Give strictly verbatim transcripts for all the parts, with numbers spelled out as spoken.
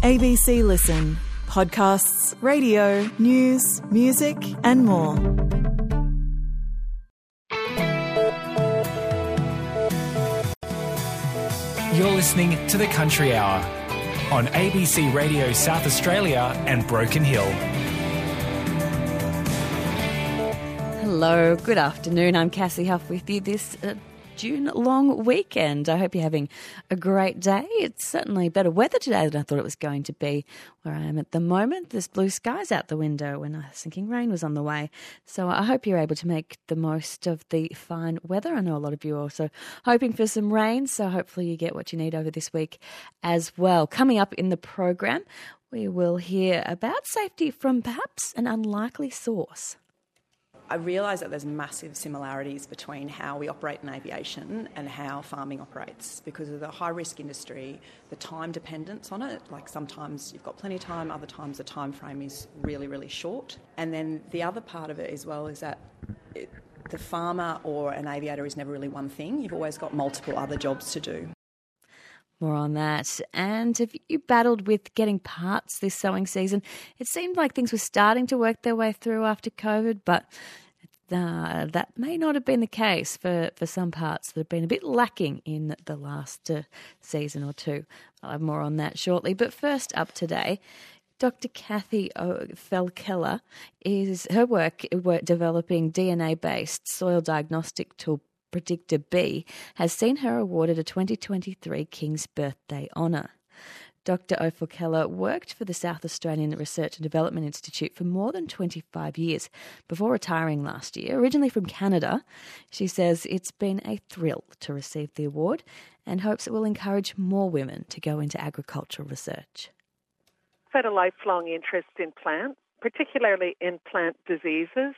A B C Listen. Podcasts, radio, news, music and more. You're listening to The Country Hour on A B C Radio South Australia and Broken Hill. Hello, good afternoon. I'm Cassie Huff with you this uh, June long weekend. I hope you're having a great day. It's certainly better weather today than I thought it was going to be where I am at the moment. There's blue skies out the window when I was thinking rain was on the way. So I hope you're able to make the most of the fine weather. I know a lot of you are also hoping for some rain, so hopefully you get what you need over this week as well. Coming up in the program, we will hear about safety from perhaps an unlikely source. I realise that there's massive similarities between how we operate in aviation and how farming operates because of the high-risk industry, the time dependence on it. Like sometimes you've got plenty of time, other times the time frame is really, really short. And then the other part of it as well is that it, the farmer or an aviator is never really one thing. You've always got multiple other jobs to do. More on that. And have you battled with getting parts this sowing season? It seemed like things were starting to work their way through after COVID, but uh, that may not have been the case for, for some parts that have been a bit lacking in the last uh, season or two. I'll have more on that shortly. But first up today, Doctor Kathy Fell-Keller is her work, work developing D N A-based soil diagnostic tool Predictor B has seen her awarded a twenty twenty-three King's Birthday honour. Doctor O'Fall-Keller worked for the South Australian Research and Development Institute for more than twenty-five years before retiring last year. Originally from Canada, she says it's been a thrill to receive the award and hopes it will encourage more women to go into agricultural research. I've had a lifelong interest in plants, particularly in plant diseases.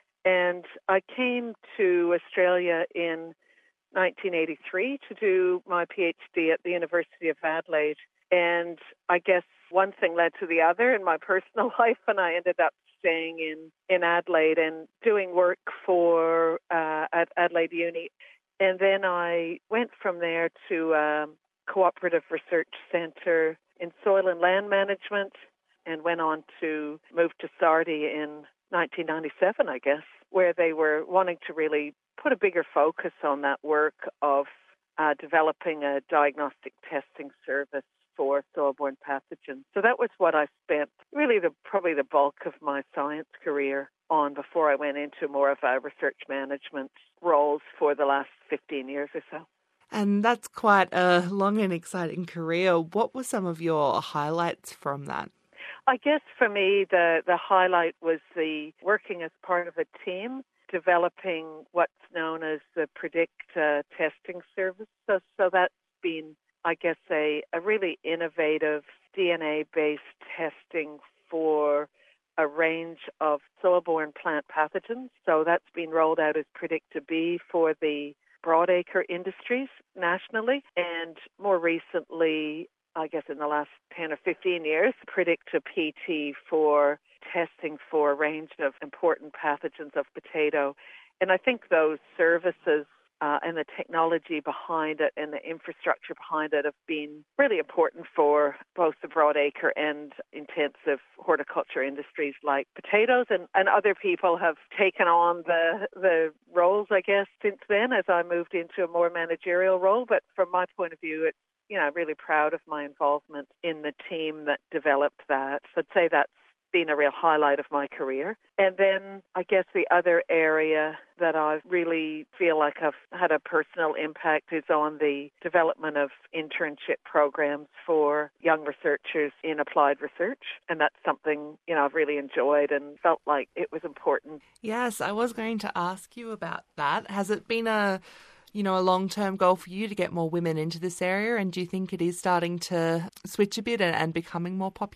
And I came to Australia in nineteen eighty-three to do my PhD at the University of Adelaide. And I guess one thing led to the other in my personal life, and I ended up staying in, in Adelaide and doing work for uh, at Adelaide Uni. And then I went from there to a cooperative research centre in soil and land management and went on to move to Sardi in nineteen ninety-seven, I guess, where they were wanting to really put a bigger focus on that work of uh, developing a diagnostic testing service for soil-borne pathogens. So that was what I spent really the probably the bulk of my science career on before I went into more of a research management roles for the last fifteen years or so. And that's quite a long and exciting career. What were some of your highlights from that? I guess for me, the, the highlight was the working as part of a team, developing what's known as the Predict uh, testing service. So, so that's been, I guess, a, a really innovative D N A-based testing for a range of soil-borne plant pathogens. So that's been rolled out as Predictor B for the broadacre industries nationally, and more recently, I guess in the last ten or fifteen years, Predictor P T for testing for a range of important pathogens of potato. And I think those services uh, and the technology behind it and the infrastructure behind it have been really important for both the broadacre and intensive horticulture industries like potatoes. And, and other people have taken on the, the roles, I guess, since then as I moved into a more managerial role. But from my point of view, it's you know, really proud of my involvement in the team that developed that. So I'd say that's been a real highlight of my career. And then I guess the other area that I really feel like I've had a personal impact is on the development of internship programs for young researchers in applied research. And that's something, you know, I've really enjoyed and felt like it was important. Yes, I was going to ask you about that. Has it been a you know, a long-term goal for you to get more women into this area? And do you think it is starting to switch a bit and, and becoming more popular?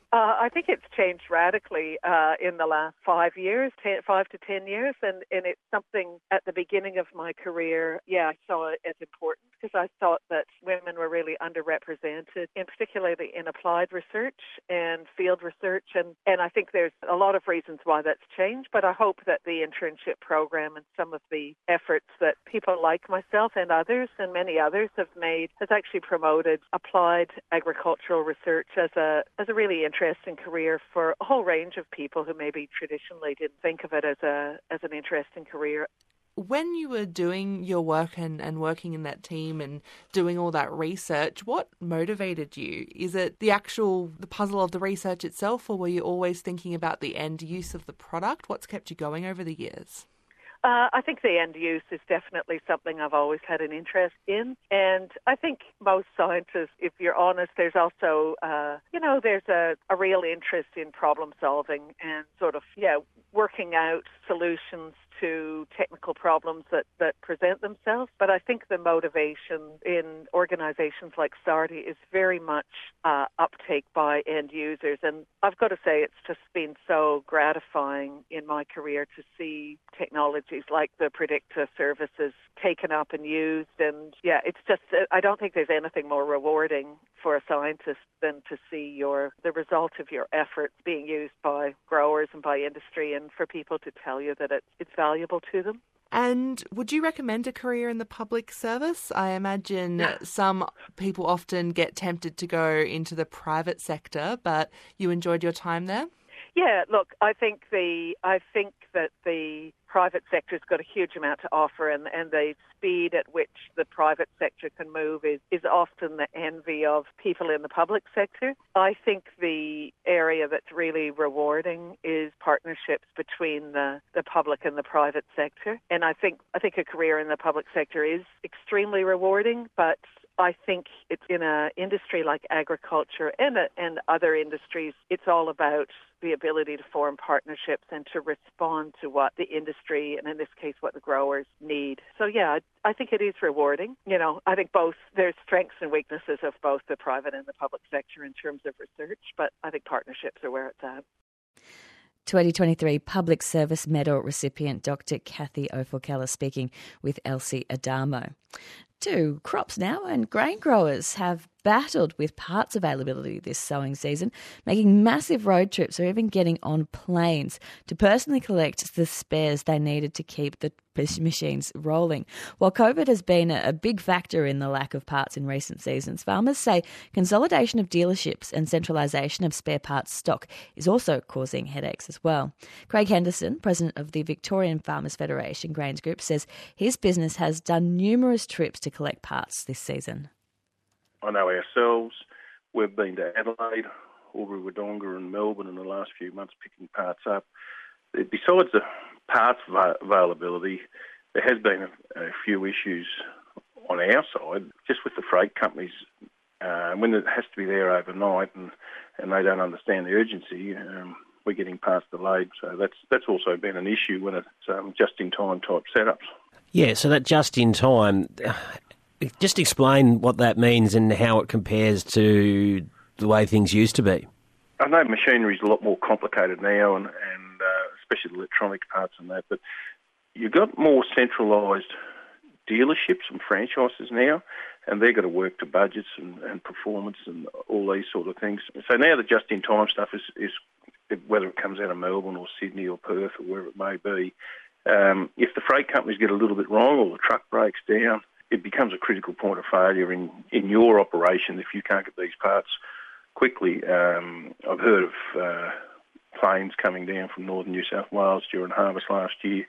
Uh, I think it's changed radically uh, in the last five years, ten, five to ten years, and, and it's something at the beginning of my career, yeah, I saw it as important because I thought that women were really underrepresented, in particularly in applied research and field research, and, and I think there's a lot of reasons why that's changed, but I hope that the internship program and some of the efforts that people like myself and others and many others have made has actually promoted applied agricultural research as a as a really interesting career for a whole range of people who maybe traditionally didn't think of it as a as an interesting career. When you were doing your work and, and working in that team and doing all that research, what motivated you? Is it the actual the puzzle of the research itself, or were you always thinking about the end use of the product? What's kept you going over the years? Uh, I think the end use is definitely something I've always had an interest in. And I think most scientists, if you're honest, there's also, uh, you know, there's a, a real interest in problem solving and sort of, yeah, working out solutions to technical problems that, that present themselves. But I think the motivation in organisations like SARDI is very much uh, uptake by end users. And I've got to say it's just been so gratifying in my career to see technologies like the Predicta services taken up and used. And yeah, it's just, I don't think there's anything more rewarding for a scientist than to see your the result of your efforts being used by growers and by industry, and for people to tell you that it's, it's valuable to them. And would you recommend a career in the public service? I imagine some people often get tempted to go into the private sector, but you enjoyed your time there? Yeah, look, I think the I think that the private sector's got a huge amount to offer, and, and the speed at which the private sector can move is, is often the envy of people in the public sector. I think the area that's really rewarding is partnerships between the, the public and the private sector. And I think I think a career in the public sector is extremely rewarding, but I think it's in an industry like agriculture and, and other industries, it's all about the ability to form partnerships and to respond to what the industry, and in this case, what the growers need. So, yeah, I, I think it is rewarding. You know, I think both, there's strengths and weaknesses of both the private and the public sector in terms of research, but I think partnerships are where it's at. twenty twenty-three Public Service Medal recipient Doctor Kathy O'Forkella speaking with Elsie Adamo. Two crops now, and grain growers have battled with parts availability this sowing season, making massive road trips or even getting on planes to personally collect the spares they needed to keep the machines rolling. While COVID has been a big factor in the lack of parts in recent seasons, farmers say consolidation of dealerships and centralisation of spare parts stock is also causing headaches as well. Craig Henderson, president of the Victorian Farmers Federation Grains Group, says his business has done numerous trips to collect parts this season. I know ourselves, we've been to Adelaide, Albury-Wodonga and Melbourne in the last few months picking parts up. Besides the parts availability, there has been a, a few issues on our side, just with the freight companies. Uh, when it has to be there overnight and, and they don't understand the urgency, um, we're getting parts delayed. So that's that's also been an issue when it's um, just-in-time type setups. Yeah, so that just-in-time... Just explain what that means and how it compares to the way things used to be. I know machinery is a lot more complicated now, and, and uh, especially the electronic parts and that, but you've got more centralised dealerships and franchises now, and they've got to work to budgets and, and performance and all these sort of things. So now the just-in-time stuff is, is whether it comes out of Melbourne or Sydney or Perth or wherever it may be, um, if the freight companies get a little bit wrong or the truck breaks down, it becomes a critical point of failure in, in your operation if you can't get these parts quickly. Um, I've heard of uh, planes coming down from northern New South Wales during harvest last year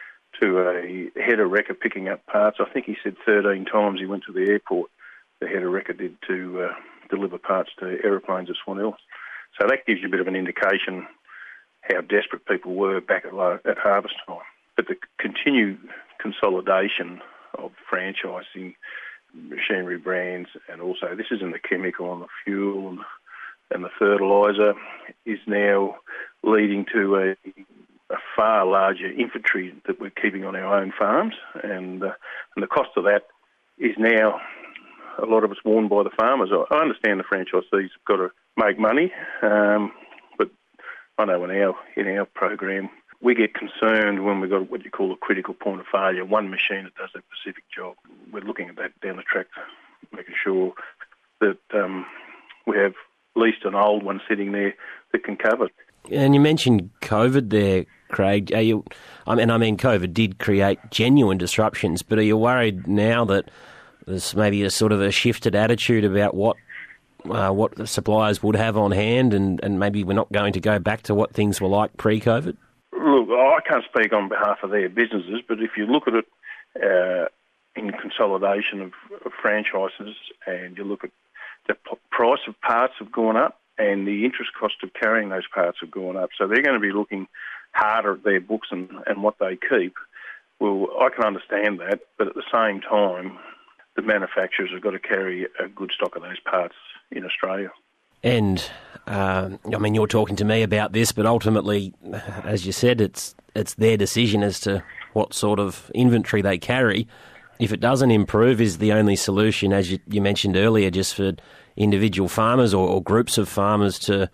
to a header wrecker picking up parts. I think he said thirteen times he went to the airport, the header wrecker did, to uh, deliver parts to aeroplanes at Swan Hill. So that gives you a bit of an indication how desperate people were back at, at harvest time. But the continued consolidation of franchising machinery brands, and also this is in the chemical and the fuel and, and the fertiliser, is now leading to a, a far larger inventory that we're keeping on our own farms, and uh, and the cost of that is now a lot of it's worn by the farmers. I understand the franchisees have got to make money, um, but I know in our in our program we get concerned when we've got what you call a critical point of failure, one machine that does that specific job. We're looking at that down the track, making sure that um, we have at least an old one sitting there that can cover. And you mentioned COVID there, Craig. Are you, I mean, I mean, COVID did create genuine disruptions, but are you worried now that there's maybe a sort of a shifted attitude about what uh, what the suppliers would have on hand, and, and maybe we're not going to go back to what things were like pre-COVID? Look, I can't speak on behalf of their businesses, but if you look at it uh, in consolidation of, of franchises, and you look at the p- price of parts have gone up, and the interest cost of carrying those parts have gone up. So they're going to be looking harder at their books and, and what they keep. Well, I can understand that, but at the same time, the manufacturers have got to carry a good stock of those parts in Australia. And, uh, I mean, you're talking to me about this, but ultimately, as you said, it's it's their decision as to what sort of inventory they carry. If it doesn't improve, is the only solution, as you, you mentioned earlier, just for individual farmers or, or groups of farmers to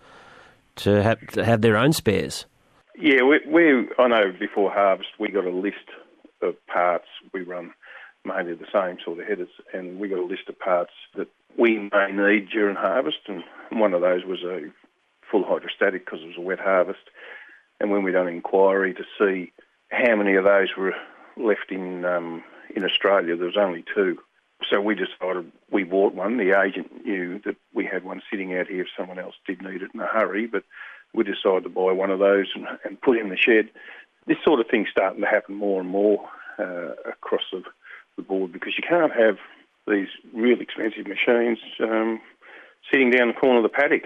to have to have their own spares? Yeah, we, we I know before harvest we got a list of parts. We run mainly the same sort of headers, and we got a list of parts that we may need during harvest, and one of those was a full hydrostatic because it was a wet harvest. And when we done an inquiry to see how many of those were left in um, in Australia, there was only two. So we decided we bought one. The agent knew that we had one sitting out here if someone else did need it in a hurry, but we decided to buy one of those and, and put in the shed. This sort of thing's starting to happen more and more uh, across the, the board, because you can't have these real expensive machines um, sitting down the corner of the paddock.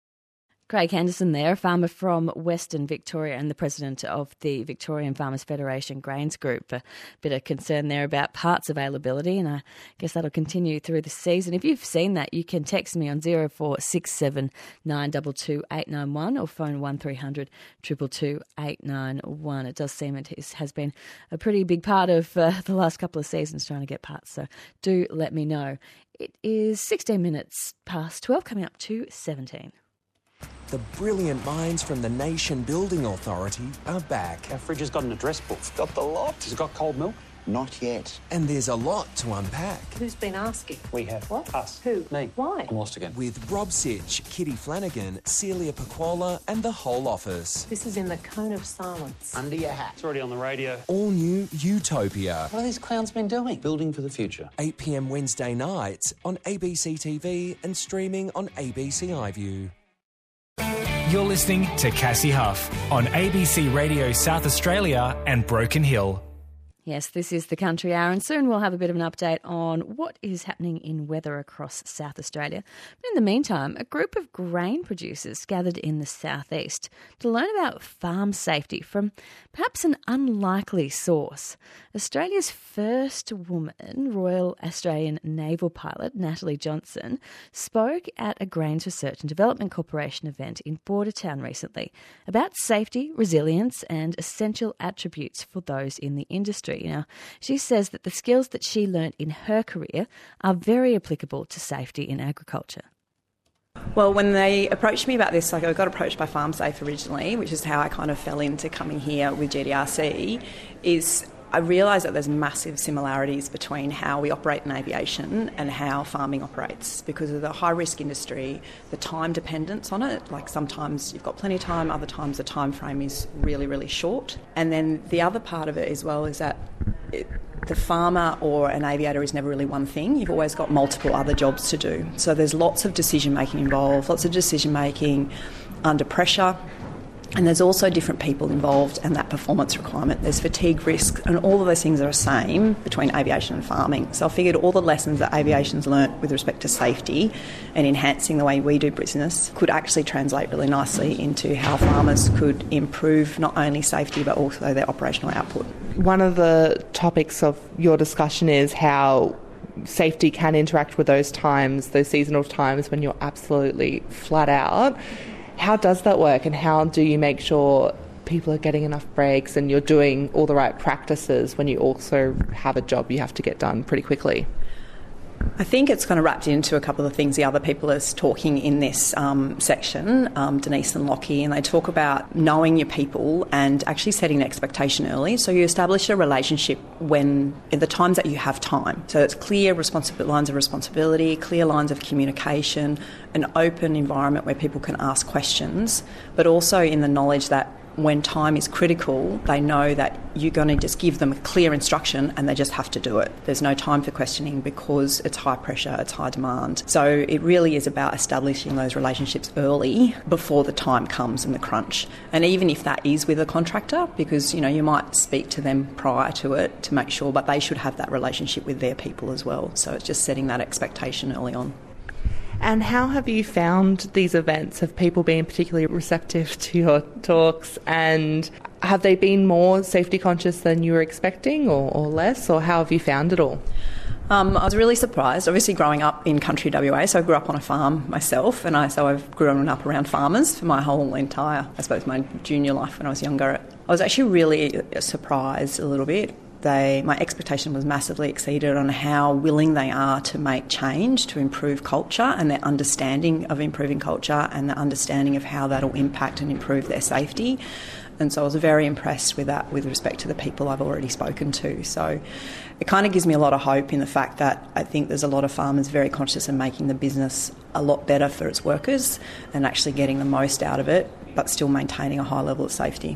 Craig Henderson there, a farmer from Western Victoria and the president of the Victorian Farmers Federation Grains Group. A bit of concern there about parts availability, and I guess that'll continue through the season. If you've seen that, you can text me on zero four six seven nine two two eight nine one or phone one three hundred two two two eight nine one. It does seem it is, has been a pretty big part of uh, the last couple of seasons trying to get parts, so do let me know. It is sixteen minutes past twelve, coming up to seventeen. The brilliant minds from the Nation Building Authority are back. Our fridge has got an address book. It's got the lot. Has it got cold milk? Not yet. And there's a lot to unpack. Who's been asking? We have. What? Us. Who? Me. Why? I'm lost again. With Rob Sitch, Kitty Flanagan, Celia Paquola and the whole office. This is in the cone of silence. Under your hat. It's already on the radio. All new Utopia. What have these clowns been doing? Building for the future. eight p.m. Wednesday nights on A B C T V and streaming on A B C iView. You're listening to Cassie Huff on A B C Radio South Australia and Broken Hill. Yes, this is the Country Hour, and soon we'll have a bit of an update on what is happening in weather across South Australia. But in the meantime, a group of grain producers gathered in the southeast to learn about farm safety from perhaps an unlikely source. Australia's first woman, Royal Australian Naval pilot Natalie Johnson, spoke at a Grains Research and Development Corporation event in Bordertown recently about safety, resilience and essential attributes for those in the industry. Now, she says that the skills that she learnt in her career are very applicable to safety in agriculture. Well, when they approached me about this, like I got approached by FarmSafe originally, which is how I kind of fell into coming here with G D R C, is I realised that there's massive similarities between how we operate in aviation and how farming operates because of the high-risk industry, the time dependence on it. Like sometimes you've got plenty of time, other times the time frame is really, really short. And then the other part of it as well is that it, the farmer or an aviator is never really one thing. You've always got multiple other jobs to do. So there's lots of decision-making involved, lots of decision-making under pressure. And there's also different people involved and that performance requirement. There's fatigue risk, and all of those things are the same between aviation and farming. So I figured all the lessons that aviation's learnt with respect to safety and enhancing the way we do business could actually translate really nicely into how farmers could improve not only safety but also their operational output. One of the topics of your discussion is how safety can interact with those times, those seasonal times when you're absolutely flat out. How does that work, and how do you make sure people are getting enough breaks and you're doing all the right practices when you also have a job you have to get done pretty quickly? I think it's kind of wrapped into a couple of things the other people are talking in this um, section, um, Denise and Lockie, and they talk about knowing your people and actually setting an expectation early. So you establish a relationship when, in the times that you have time. So it's clear responsi- lines of responsibility, clear lines of communication, an open environment where people can ask questions, but also in the knowledge that when time is critical, they know that you're going to just give them a clear instruction and they just have to do it. There's no time for questioning because it's high pressure, it's high demand. So it really is about establishing those relationships early before the time comes and the crunch. And even if that is with a contractor, because, you know, you might speak to them prior to it to make sure, but they should have that relationship with their people as well. So it's just setting that expectation early on. And how have you found these events? Have people been particularly receptive to your talks, and have they been more safety conscious than you were expecting, or, or less, or how have you found it all? Um, I was really surprised. Obviously, growing up in country W A, so I grew up on a farm myself, and I so I've grown up around farmers for my whole entire, I suppose, my junior life when I was younger. I was actually really surprised a little bit. They, my expectation was massively exceeded on how willing they are to make change, to improve culture, and their understanding of improving culture and the understanding of how that'll impact and improve their safety. And so I was very impressed with that with respect to the people I've already spoken to. So it kind of gives me a lot of hope in the fact that I think there's a lot of farmers very conscious of making the business a lot better for its workers and actually getting the most out of it, but still maintaining a high level of safety.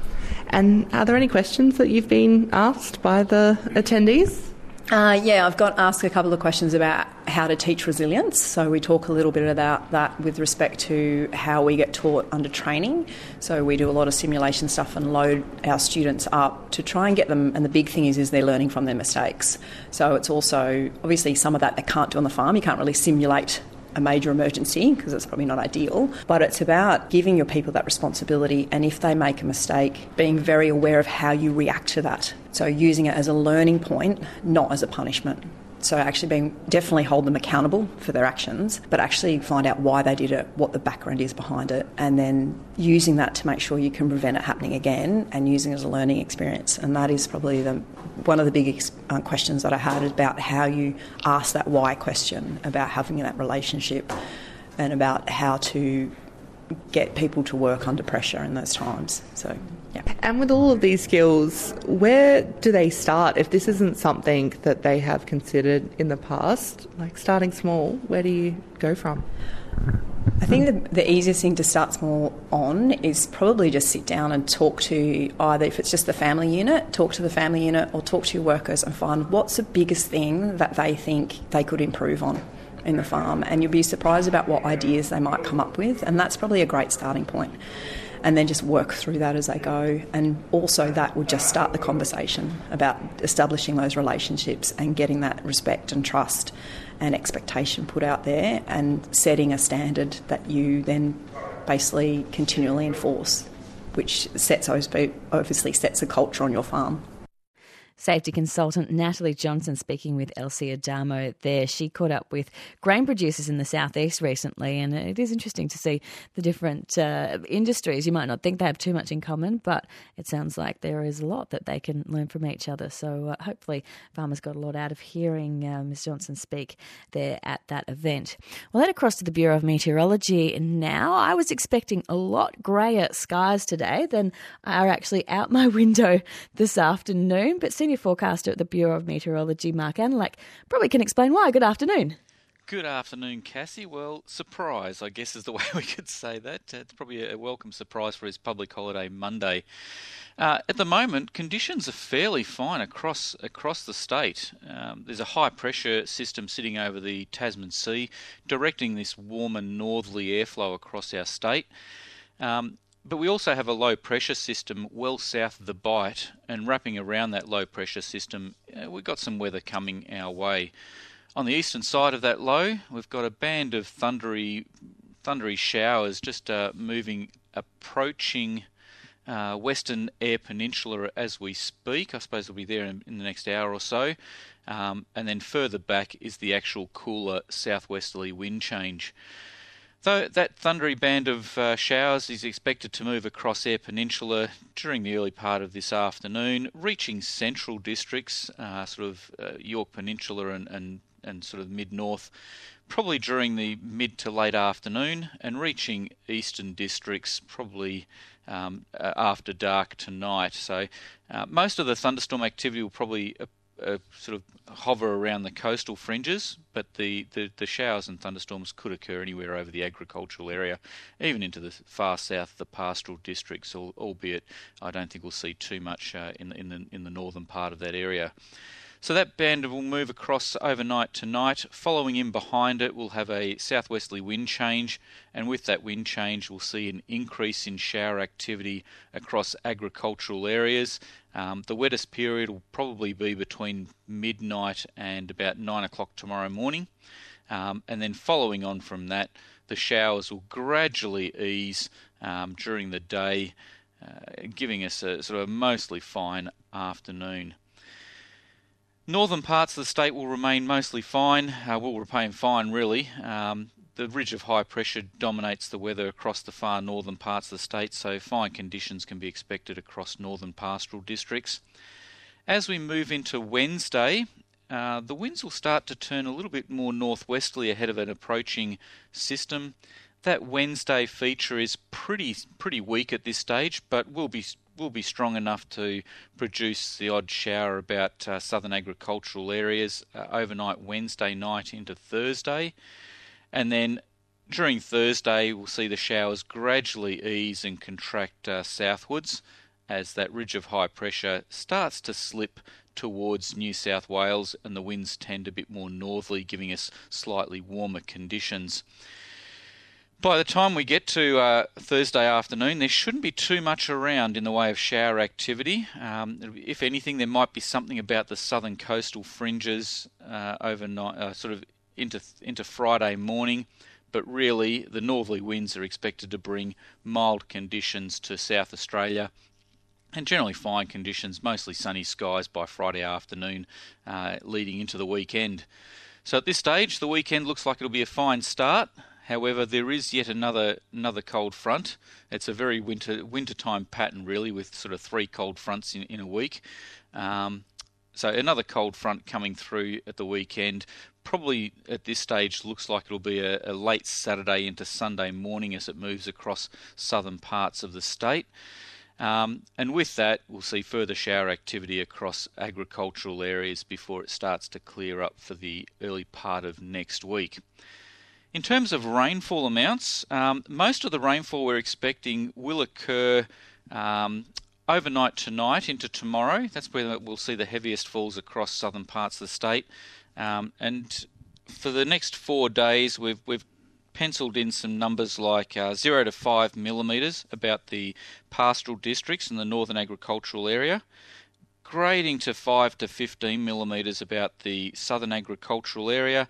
And are there any questions that you've been asked by the attendees? Uh, yeah, I've got asked a couple of questions about how to teach resilience. So we talk a little bit about that with respect to how we get taught under training. So we do a lot of simulation stuff and load our students up to try and get them, and the big thing is, is they're learning from their mistakes. So it's also, obviously some of that they can't do on the farm. You can't really simulate a major emergency because it's probably not ideal, but it's about giving your people that responsibility, and if they make a mistake, being very aware of how you react to that. So using it as a learning point, not as a punishment. So actually being, definitely hold them accountable for their actions, but actually find out why they did it, what the background is behind it, and then using that to make sure you can prevent it happening again and using it as a learning experience. And that is probably the, one of the big uh, questions that I had about how you ask that why question, about having that relationship and about how to get people to work under pressure in those times. So, yeah. And with all of these skills, where do they start? If this isn't something that they have considered in the past, like starting small, where do you go from? I think the, the easiest thing to start small on is probably just sit down and talk to either, if it's just the family unit, talk to the family unit or talk to your workers and find what's the biggest thing that they think they could improve on in the farm, and you'll be surprised about what ideas they might come up with, and that's probably a great starting point. And then just work through that as they go, and also that will just start the conversation about establishing those relationships and getting that respect and trust and expectation put out there and setting a standard that you then basically continually enforce, which sets obviously sets a culture on your farm. Safety consultant Natalie Johnson speaking with Elsie Adamo there. She caught up with grain producers in the southeast recently, and it is interesting to see the different uh, industries. You might not think they have too much in common, but it sounds like there is a lot that they can learn from each other. So uh, hopefully farmers got a lot out of hearing uh, Miz Johnson speak there at that event. We'll head across to the Bureau of Meteorology now. I was expecting a lot greyer skies today than are actually out my window this afternoon, but senior forecaster at the Bureau of Meteorology, Mark Anlak, probably can explain why. Good afternoon. Good afternoon, Cassie. Well, surprise, I guess is the way we could say that. It's probably a welcome surprise for his public holiday Monday. Uh, at the moment, conditions are fairly fine across across the state. Um, there's a high-pressure system sitting over the Tasman Sea, directing this warmer northerly airflow across our state. Um, But we also have a low-pressure system well south of the Bight, and wrapping around that low-pressure system, uh, we've got some weather coming our way. On the eastern side of that low, we've got a band of thundery, thundery showers just uh, moving, approaching uh, Western Eyre Peninsula as we speak. I suppose they'll be there in, in the next hour or so. Um, and then further back is the actual cooler southwesterly wind change. Though that thundery band of uh, showers is expected to move across Eyre Peninsula during the early part of this afternoon, reaching central districts, uh, sort of uh, York Peninsula and, and and sort of mid-north, probably during the mid to late afternoon, and reaching eastern districts probably um, after dark tonight. So uh, most of the thunderstorm activity will probably uh, uh, sort of hover around the coastal fringes, but the, the, the showers and thunderstorms could occur anywhere over the agricultural area, even into the far south, the pastoral districts, albeit I don't think we'll see too much uh, in, in, the, in the northern part of that area. So that band will move across overnight tonight. Following in behind it, we'll have a southwesterly wind change, and with that wind change, we'll see an increase in shower activity across agricultural areas. Um, the wettest period will probably be between midnight and about nine o'clock tomorrow morning. Um, and then following on from that, the showers will gradually ease um, during the day, uh, giving us a sort of a mostly fine afternoon. Northern parts of the state will remain mostly fine, uh, will remain fine really. Um, the ridge of high pressure dominates the weather across the far northern parts of the state, so fine conditions can be expected across northern pastoral districts. As we move into Wednesday, uh, the winds will start to turn a little bit more northwesterly ahead of an approaching system. That Wednesday feature is pretty pretty weak at this stage, but will be will be strong enough to produce the odd shower about uh, southern agricultural areas uh, overnight Wednesday night into Thursday. And then during Thursday, we'll see the showers gradually ease and contract uh, southwards as that ridge of high pressure starts to slip towards New South Wales and the winds tend a bit more northerly, giving us slightly warmer conditions. By the time we get to uh, Thursday afternoon, there shouldn't be too much around in the way of shower activity. Um, if anything, there might be something about the southern coastal fringes uh, overnight, uh, sort of into into Friday morning. But really, the northerly winds are expected to bring mild conditions to South Australia and generally fine conditions, mostly sunny skies by Friday afternoon, uh, leading into the weekend. So at this stage, the weekend looks like it'll be a fine start. However, there is yet another another cold front. It's a very winter wintertime pattern, really, with sort of three cold fronts in, in a week. Um, so another cold front coming through at the weekend. Probably at this stage looks like it'll be a, a late Saturday into Sunday morning as it moves across southern parts of the state. Um, and with that, we'll see further shower activity across agricultural areas before it starts to clear up for the early part of next week. In terms of rainfall amounts, um, most of the rainfall we're expecting will occur um, overnight tonight into tomorrow. That's where we'll see the heaviest falls across southern parts of the state. Um, and for the next four days, we've we've penciled in some numbers like uh, zero to five millimetres about the pastoral districts in the northern agricultural area, grading to five to fifteen millimetres about the southern agricultural area,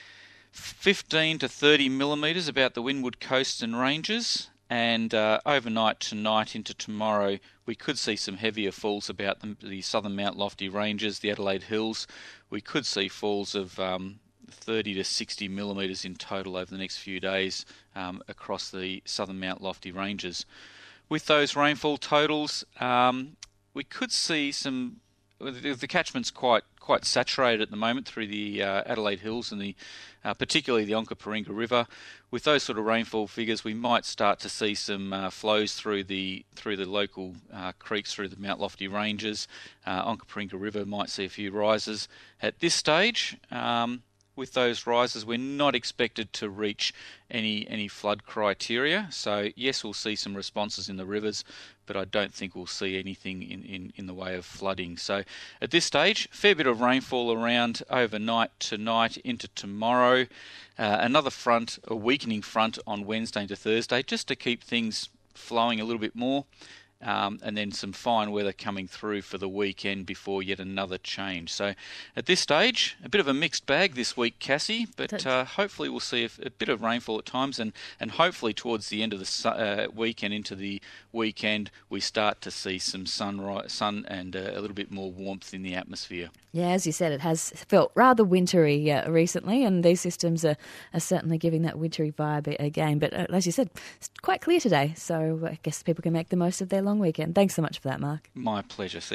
fifteen to thirty millimetres about the windward coasts and ranges, and uh, overnight tonight into tomorrow we could see some heavier falls about the, the southern Mount Lofty ranges, the Adelaide Hills. We could see falls of um, thirty to sixty millimetres in total over the next few days um, across the southern Mount Lofty ranges. With those rainfall totals, um, we could see some. The catchment's quite quite saturated at the moment through the uh, Adelaide Hills and the uh, particularly the Onkaparinga River. With those sort of rainfall figures, we might start to see some uh, flows through the through the local uh, creeks through the Mount Lofty ranges. Uh, Onkaparinga River might see a few rises. At this stage, um, with those rises, we're not expected to reach any any flood criteria. So yes, we'll see some responses in the rivers, but I don't think we'll see anything in, in, in the way of flooding. So at this stage, fair bit of rainfall around overnight tonight into tomorrow. Uh, another front, a weakening front on Wednesday into Thursday, just to keep things flowing a little bit more. Um, and then some fine weather coming through for the weekend before yet another change. So at this stage, a bit of a mixed bag this week, Cassie, but uh, hopefully we'll see a, a bit of rainfall at times, and, and hopefully towards the end of the su- uh, weekend into the weekend, we start to see some sunrise, sun and uh, a little bit more warmth in the atmosphere. Yeah, as you said, it has felt rather wintry uh, recently, and these systems are, are certainly giving that wintry vibe again. But uh, as you said, it's quite clear today, so I guess people can make the most of their long weekend. Thanks so much for that, Mark. My pleasure. See ya.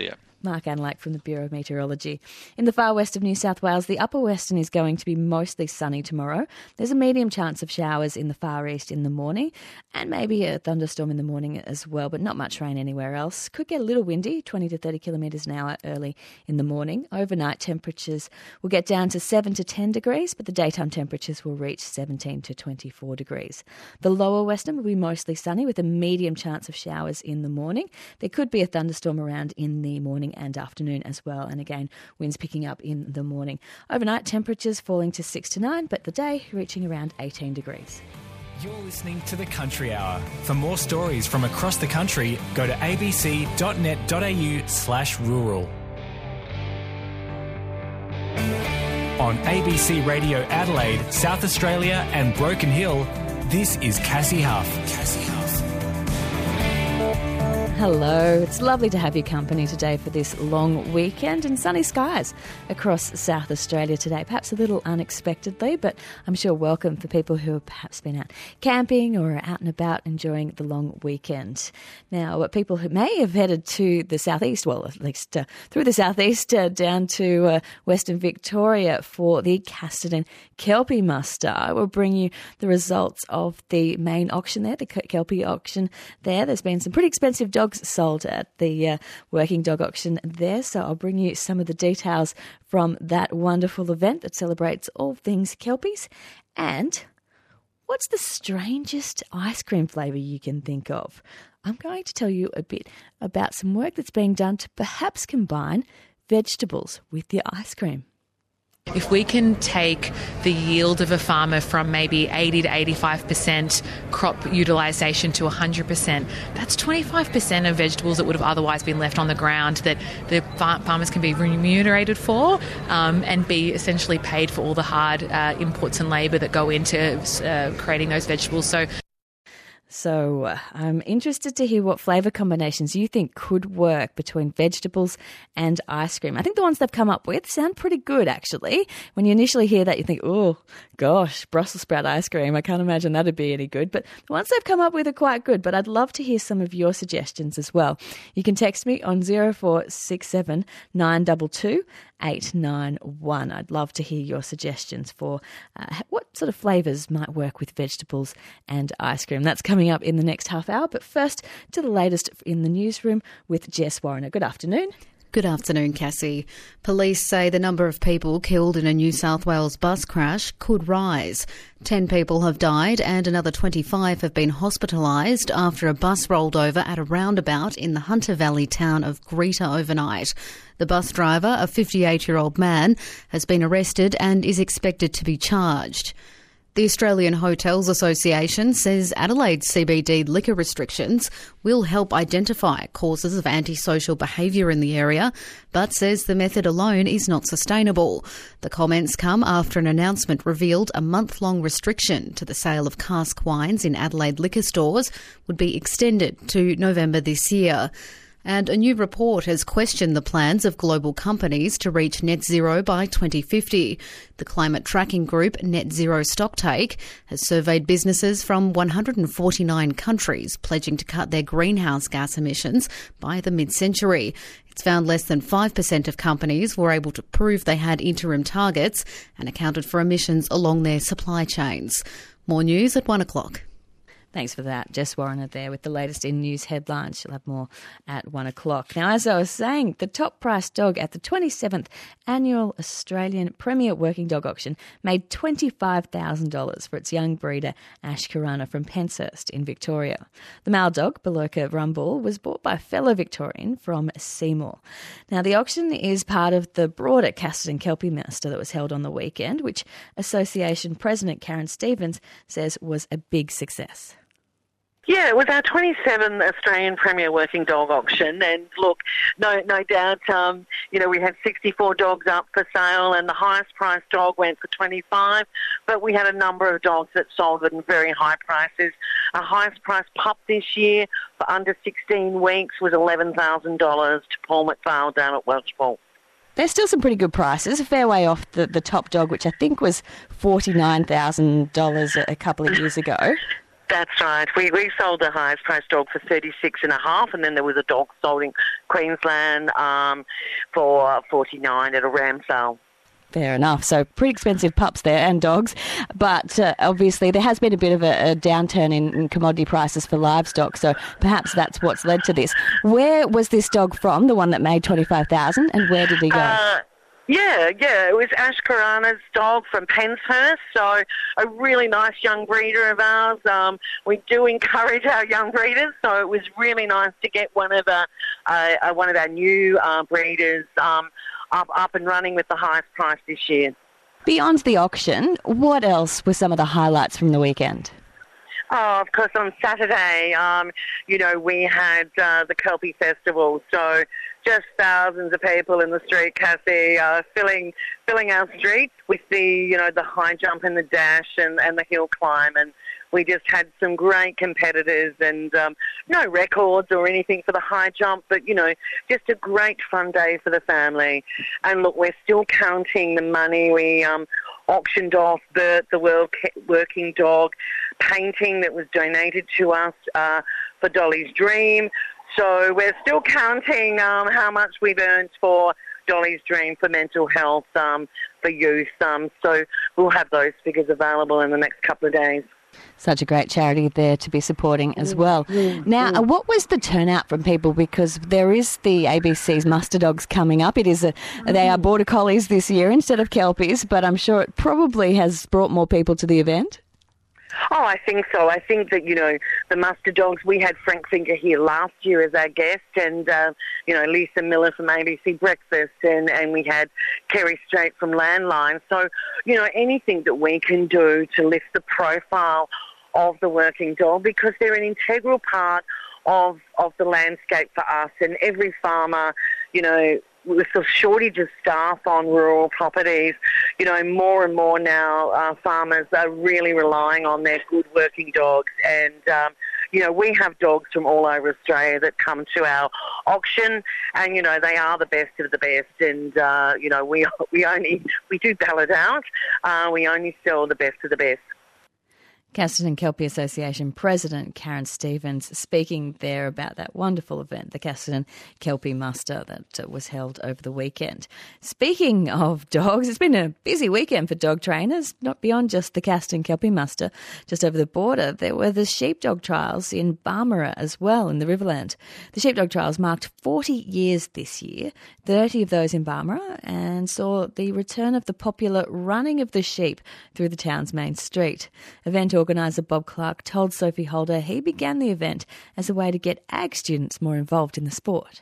Mark Anlak from the Bureau of Meteorology. In the far west of New South Wales, the upper western is going to be mostly sunny tomorrow. There's a medium chance of showers in the far east in the morning and maybe a thunderstorm in the morning as well, but not much rain anywhere else. Could get a little windy, twenty to thirty kilometres an hour early in the morning. Overnight temperatures will get down to seven to ten degrees, but the daytime temperatures will reach seventeen to twenty-four degrees. The lower western will be mostly sunny with a medium chance of showers in the morning. There could be a thunderstorm around in the morning and afternoon as well, and again, winds picking up in the morning. Overnight temperatures falling to six to nine, but the day reaching around eighteen degrees. You're listening to The Country Hour. For more stories from across the country, go to abc.net.au slash rural. On A B C Radio Adelaide, South Australia and Broken Hill, this is Cassie Huff. Cassie Huff. Hello, it's lovely to have your company today for this long weekend and sunny skies across South Australia today. Perhaps a little unexpectedly, but I'm sure welcome for people who have perhaps been out camping or out and about enjoying the long weekend. Now, people who may have headed to the southeast, well, at least uh, through the southeast uh, down to uh, Western Victoria for the Casterton Kelpie Muster. I will bring you the results of the main auction there, the Kelpie auction there. There's been some pretty expensive dogs sold at the uh, working dog auction there, so I'll bring you some of the details from that wonderful event that celebrates all things Kelpies. And what's the strangest ice cream flavour you can think of? I'm going to tell you a bit about some work that's being done to perhaps combine vegetables with your ice cream. If we can take the yield of a farmer from maybe eighty to eighty-five percent crop utilisation to one hundred percent, that's twenty-five percent of vegetables that would have otherwise been left on the ground that the farmers can be remunerated for um, and be essentially paid for all the hard uh, inputs and labour that go into uh, creating those vegetables. So. So uh, I'm interested to hear what flavour combinations you think could work between vegetables and ice cream. I think the ones they've come up with sound pretty good, actually. When you initially hear that, you think, oh, gosh, Brussels sprout ice cream. I can't imagine that'd be any good. But the ones they've come up with are quite good. But I'd love to hear some of your suggestions as well. You can text me on zero four six seven nine two two eight nine one. I'd love to hear your suggestions for uh, what sort of flavours might work with vegetables and ice cream. That's coming up in the next half hour. But first, to the latest in the newsroom with Jess Warriner. Good afternoon. Good afternoon, Cassie. Police say the number of people killed in a New South Wales bus crash could rise. Ten people have died and another twenty-five have been hospitalised after a bus rolled over at a roundabout in the Hunter Valley town of Greta overnight. The bus driver, a fifty-eight-year-old man, has been arrested and is expected to be charged. The Australian Hotels Association says Adelaide's C B D liquor restrictions will help identify causes of antisocial behaviour in the area, but says the method alone is not sustainable. The comments come after an announcement revealed a month-long restriction to the sale of cask wines in Adelaide liquor stores would be extended to November this year. And a new report has questioned the plans of global companies to reach net zero by twenty fifty. The climate tracking group Net Zero Stocktake has surveyed businesses from one hundred forty-nine countries pledging to cut their greenhouse gas emissions by the mid-century. It's found less than five percent of companies were able to prove they had interim targets and accounted for emissions along their supply chains. More news at one o'clock. Thanks for that. Jess Warriner there with the latest in news headlines. She'll have more at one o'clock. Now, as I was saying, the top priced dog at the twenty-seventh Annual Australian Premier Working Dog Auction made twenty-five thousand dollars for its young breeder, Ash Karana from Penshurst in Victoria. The male dog, Baloka Rumble, was bought by a fellow Victorian from Seymour. Now, the auction is part of the broader Casterton Kelpie Muster that was held on the weekend, which Association President Karen Stevens says was a big success. Yeah, it was our twenty-seventh Australian Premier Working Dog Auction, and look, no no doubt, um, you know, we had sixty-four dogs up for sale, and the highest priced dog went for twenty-five, but we had a number of dogs that sold at very high prices. Our highest priced pup this year for under sixteen weeks was eleven thousand dollars to Paul McPhail down at Welshpool. There's still some pretty good prices, a fair way off the, the top dog, which I think was forty-nine thousand dollars a couple of years ago. That's right. We we sold the highest priced dog for thirty-six and a half, and then there was a dog sold in Queensland um, for forty-nine at a ram sale. Fair enough. So pretty expensive pups there and dogs. But uh, obviously there has been a bit of a, a downturn in, in commodity prices for livestock. So perhaps that's what's led to this. Where was this dog from, the one that made twenty-five thousand dollars, and where did he go? Uh, yeah, yeah. It was Ash Karana's dog from Penshurst. So a really nice young breeder of ours. Um, we do encourage our young breeders. So it was really nice to get one of, our, uh, uh, one of our new uh, breeders um Up, up and running with the highest price this year. Beyond the auction, what else were some of the highlights from the weekend? Oh, of course, on Saturday, um, you know, we had uh, the Kelpie Festival, so just thousands of people in the street, Cassie, uh, filling filling our streets with the, you know, the high jump and the dash and, and the hill climb, and we just had some great competitors and um, no records or anything for the high jump, but, you know, just a great fun day for the family. And look, we're still counting the money. We um, auctioned off Bert, the World Working Dog painting that was donated to us uh, for Dolly's Dream. So we're still counting um, how much we've earned for Dolly's Dream for mental health, um, for youth. Um, so we'll have those figures available in the next couple of days. Such a great charity there to be supporting as well. Mm, now, mm. what was the turnout from people? Because there is the A B C's Muster Dogs coming up. It is a, mm. They are Border Collies this year instead of Kelpies, but I'm sure it probably has brought more people to the event. Oh, I think so. I think that, you know, the Muster Dogs, we had Frank Finger here last year as our guest and, uh, you know, Lisa Miller from A B C Breakfast and, and we had Kerry Strait from Landline. So, you know, anything that we can do to lift the profile of the working dog, because they're an integral part of, of the landscape for us, and every farmer, you know, with the shortage of staff on rural properties, you know, more and more now uh, farmers are really relying on their good working dogs. And, um, you know, we have dogs from all over Australia that come to our auction and, you know, they are the best of the best. And, uh, you know, we we only, we do ballot out. Uh, we only sell the best of the best. Casterton Kelpie Association President Karen Stevens speaking there about that wonderful event, the Casterton Kelpie Muster that uh, was held over the weekend. Speaking of dogs, it's been a busy weekend for dog trainers, not beyond just the Casterton Kelpie Muster. Just over the border, there were the sheepdog trials in Barmera as well, in the Riverland. The sheepdog trials marked forty years this year, thirty of those in Barmera, and saw the return of the popular running of the sheep through the town's main street. Event organiser Bob Clark told Sophie Holder he began the event as a way to get ag students more involved in the sport.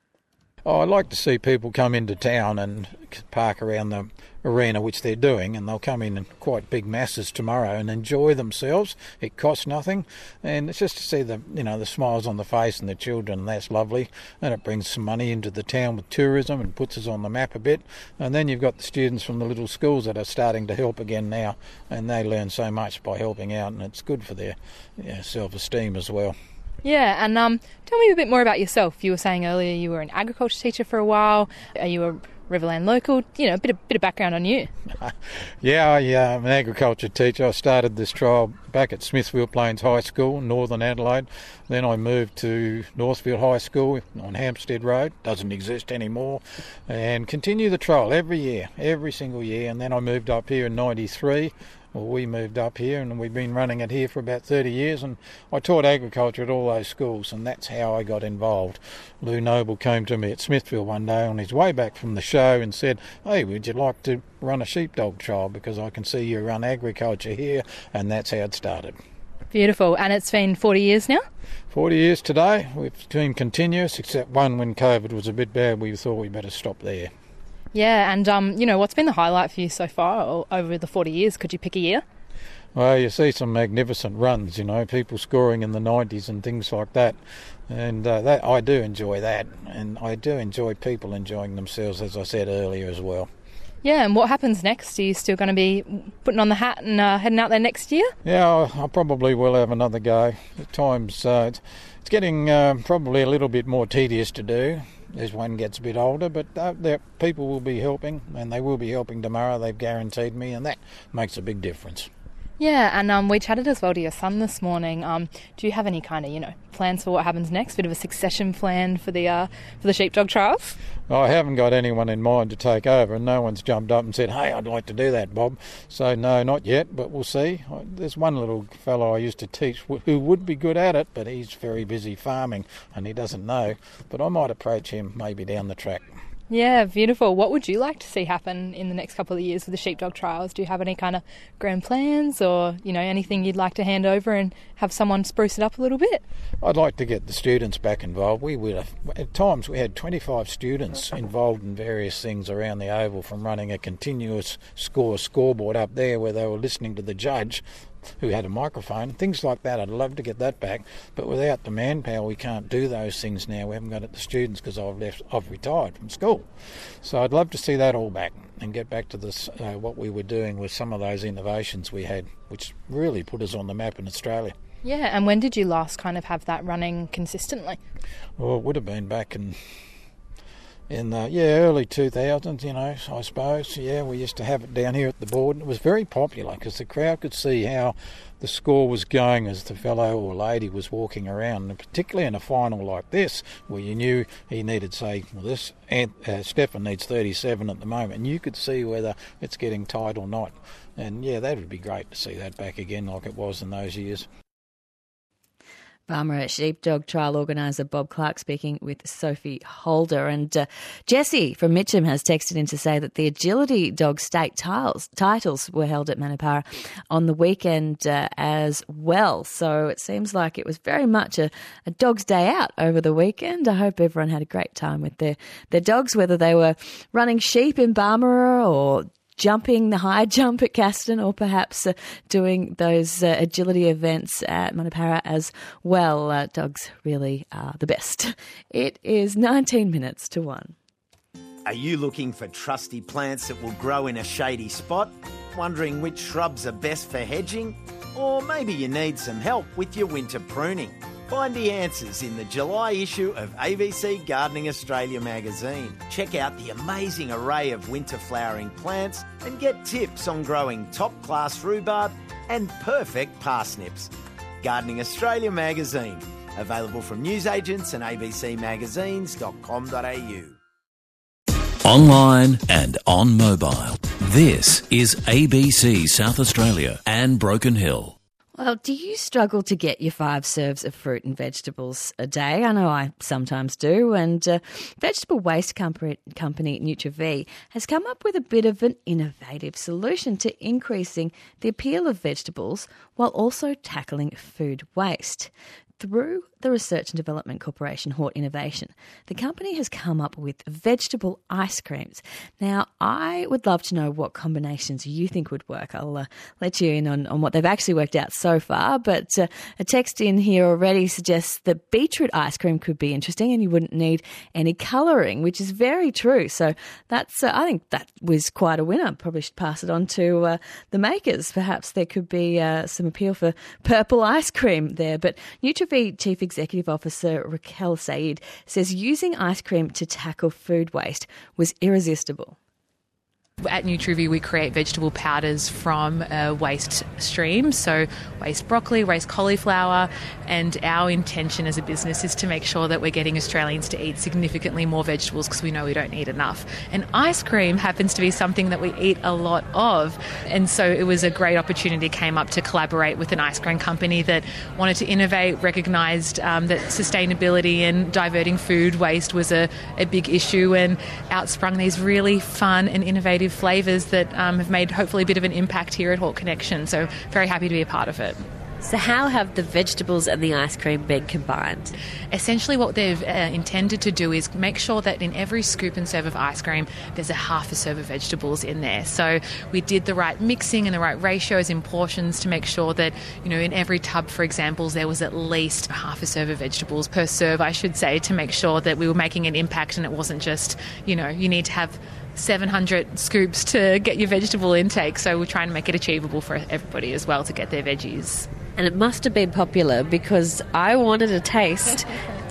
Oh, I'd like to see people come into town and park around the arena, which they're doing, and they'll come in in quite big masses tomorrow and enjoy themselves. It costs nothing, and it's just to see the, you know, the smiles on the face and the children, and that's lovely. And it brings some money into the town with tourism and puts us on the map a bit. And then you've got the students from the little schools that are starting to help again now, and they learn so much by helping out, and it's good for their, you know, self-esteem as well. Yeah, and um, tell me a bit more about yourself. You were saying earlier you were an agriculture teacher for a while. Are you a Riverland local? You know, a bit of, bit of background on you. yeah, I, uh, I'm an agriculture teacher. I started this trial back at Smithfield Plains High School, Northern Adelaide. Then I moved to Northfield High School on Hampstead Road. Doesn't exist anymore. And continue the trial every year, every single year. And then I moved up here in ninety-three. Well, we moved up here and we've been running it here for about thirty years, and I taught agriculture at all those schools, and that's how I got involved. Lou Noble came to me at Smithfield one day on his way back from the show and said, hey, would you like to run a sheepdog trial, because I can see you run agriculture here, and that's how it started. Beautiful. And it's been forty years now? forty years today. We've been continuous, except one when COVID was a bit bad, we thought we better stop there. Yeah, and, um, you know, what's been the highlight for you so far over the forty years? Could you pick a year? Well, you see some magnificent runs, you know, people scoring in the nineties and things like that. And uh, that I do enjoy that. And I do enjoy people enjoying themselves, as I said earlier as well. Yeah, and what happens next? Are you still going to be putting on the hat and uh, heading out there next year? Yeah, I probably will have another go. At times uh, it's, it's getting uh, probably a little bit more tedious to do as one gets a bit older, but uh, people will be helping, and they will be helping tomorrow, they've guaranteed me, and that makes a big difference. Yeah, and um, we chatted as well to your son this morning. Um, do you have any kind of, you know, plans for what happens next? Bit of a succession plan for the uh, for the sheepdog trials? I haven't got anyone in mind to take over, and no one's jumped up and said, hey, I'd like to do that, Bob. So, no, not yet, but we'll see. There's one little fellow I used to teach who would be good at it, but he's very busy farming and he doesn't know. But I might approach him maybe down the track. Yeah, beautiful. What would you like to see happen in the next couple of years with the sheepdog trials? Do you have any kind of grand plans or, you know, anything you'd like to hand over and have someone spruce it up a little bit? I'd like to get the students back involved. We would have, at times we had twenty-five students involved in various things around the oval, from running a continuous score scoreboard up there where they were listening to the judge who had a microphone, things like that. I'd love to get that back, but without the manpower we can't do those things now. We haven't got it to students because I've left, I've retired from school. So I'd love to see that all back and get back to this, uh, what we were doing with some of those innovations we had, which really put us on the map in Australia. Yeah, and when did you last kind of have that running consistently? Well, it would have been back in in the yeah early two thousands, you know, I suppose. Yeah, we used to have it down here at the board, and it was very popular because the crowd could see how the score was going as the fellow or lady was walking around, and particularly in a final like this, where you knew he needed, say, well, this uh, Stefan needs thirty-seven at the moment, and you could see whether it's getting tight or not. And yeah, that would be great to see that back again like it was in those years. Barmera Sheepdog Trial organiser Bob Clark speaking with Sophie Holder. And uh, Jesse from Mitcham has texted in to say that the Agility Dog State tiles, titles were held at Manapara on the weekend uh, as well. So it seems like it was very much a, a dog's day out over the weekend. I hope everyone had a great time with their, their dogs, whether they were running sheep in Barmera or jumping the high jump at Caston, or perhaps uh, doing those uh, agility events at Manapara as well. Uh, dogs really are the best. It is nineteen minutes to one. Are you looking for trusty plants that will grow in a shady spot? Wondering which shrubs are best for hedging? Or maybe you need some help with your winter pruning? Find the answers in the July issue of A B C Gardening Australia magazine. Check out the amazing array of winter flowering plants and get tips on growing top-class rhubarb and perfect parsnips. Gardening Australia magazine, available from newsagents and a b c magazines dot com dot a u. Online and on mobile. This is A B C South Australia and Broken Hill. Well, do you struggle to get your five serves of fruit and vegetables a day? I know I sometimes do. And uh, vegetable waste company, company NutriV has come up with a bit of an innovative solution to increasing the appeal of vegetables while also tackling food waste. Through the Research and Development Corporation Hort Innovation, the company has come up with vegetable ice creams. Now, I would love to know what combinations you think would work. I'll uh, let you in on, on what they've actually worked out so far, but uh, a text in here already suggests that beetroot ice cream could be interesting and you wouldn't need any colouring, which is very true. So that's uh, I think that was quite a winner. Probably should pass it on to uh, the makers. Perhaps there could be uh, some appeal for purple ice cream there. But NutriV Chief Executive Officer Raquel Said says using ice cream to tackle food waste was irresistible. At NutriV, we create vegetable powders from a waste stream, so waste broccoli, waste cauliflower, and our intention as a business is to make sure that we're getting Australians to eat significantly more vegetables because we know we don't eat enough. And ice cream happens to be something that we eat a lot of, and so it was a great opportunity came up to collaborate with an ice cream company that wanted to innovate, recognised um, that sustainability and diverting food waste was a, a big issue, and outsprung these really fun and innovative flavours that um, have made hopefully a bit of an impact here at Hort Connection. So very happy to be a part of it. So how have the vegetables and the ice cream been combined? Essentially what they've uh, intended to do is make sure that in every scoop and serve of ice cream there's a half a serve of vegetables in there. So we did the right mixing and the right ratios in portions to make sure that, you know, in every tub, for example, there was at least half a serve of vegetables per serve, I should say, to make sure that we were making an impact and it wasn't just, you know, you need to have seven hundred scoops to get your vegetable intake. So we're trying to make it achievable for everybody as well to get their veggies. And it must have been popular because I wanted a taste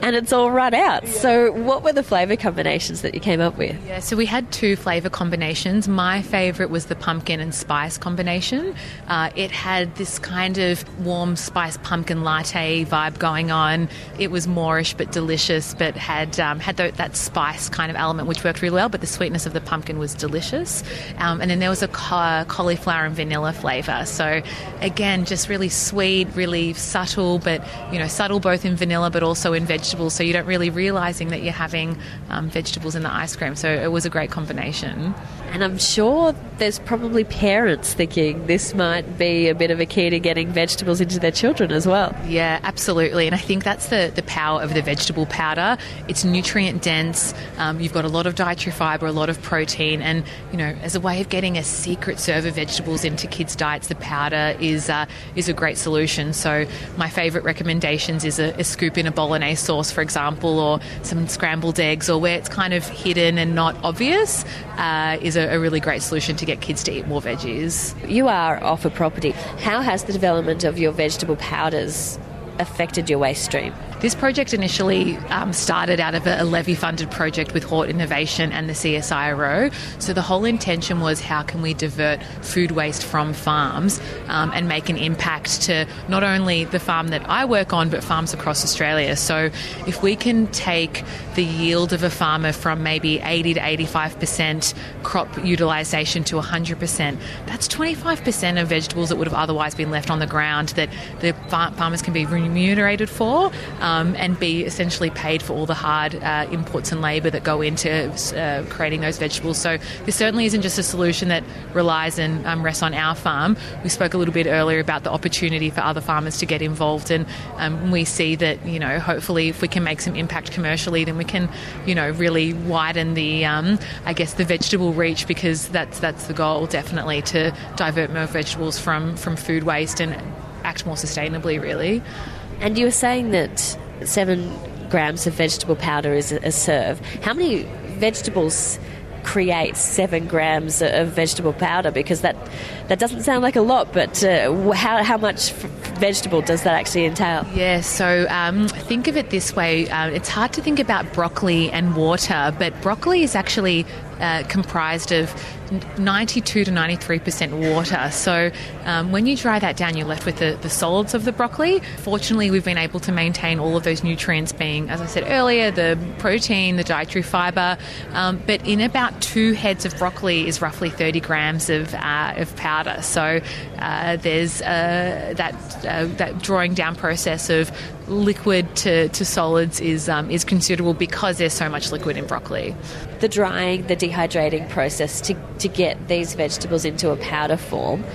and it's all run out. So what were the flavour combinations that you came up with? Yeah, so we had two flavour combinations. My favourite was the pumpkin and spice combination. Uh, it had this kind of warm spice pumpkin latte vibe going on. It was moreish but delicious, but had um, had the, that spice kind of element which worked really well, but the sweetness of the pumpkin was delicious. Um, and then there was a ca- cauliflower and vanilla flavour. So again, just really sweet, really subtle, but you know, subtle both in vanilla but also in vegetables, so you don't really realising that you're having um, vegetables in the ice cream. So it was a great combination. And I'm sure there's probably parents thinking this might be a bit of a key to getting vegetables into their children as well. Yeah, absolutely. And I think that's the, the power of the vegetable powder. It's nutrient dense. Um, you've got a lot of dietary fibre, a lot of protein. And, you know, as a way of getting a secret serve of vegetables into kids' diets, the powder is uh, is a great solution. So my favourite recommendations is a, a scoop in a bolognese sauce, for example, or some scrambled eggs, or where it's kind of hidden and not obvious, uh, is a, a really great solution to get kids to eat more veggies. You are off a property. How has the development of your vegetable powders affected your waste stream? This project initially um, started out of a, a levy-funded project with Hort Innovation and the C S I R O. So the whole intention was, how can we divert food waste from farms um, and make an impact to not only the farm that I work on, but farms across Australia. So if we can take the yield of a farmer from maybe eighty to eighty-five percent crop utilisation to one hundred percent, that's twenty-five percent of vegetables that would have otherwise been left on the ground that the farmers can be remunerated for. Um, Um, and be essentially paid for all the hard uh, inputs and labour that go into uh, creating those vegetables. So this certainly isn't just a solution that relies and um, rests on our farm. We spoke a little bit earlier about the opportunity for other farmers to get involved, and um, we see that, you know, hopefully if we can make some impact commercially, then we can, you know, really widen the, um, I guess, the vegetable reach, because that's that's the goal, definitely, to divert more vegetables from, from food waste and act more sustainably, really. And you were saying that seven grams of vegetable powder is a serve. How many vegetables create seven grams of vegetable powder? Because that that doesn't sound like a lot, but uh, how how much f- vegetable does that actually entail? Yeah, so um, think of it this way. Uh, it's hard to think about broccoli and water, but broccoli is actually uh, comprised of ninety-two to ninety-three percent water. So um, when you dry that down, you're left with the, the solids of the broccoli. Fortunately, we've been able to maintain all of those nutrients, being, as I said earlier, the protein, the dietary fibre. Um, but in about two heads of broccoli is roughly thirty grams of uh, of powder. So uh, there's uh, that uh, that drawing down process of liquid to, to solids is um, is considerable, because there's so much liquid in broccoli. The drying, the dehydrating process to, to get these vegetables into a powder form,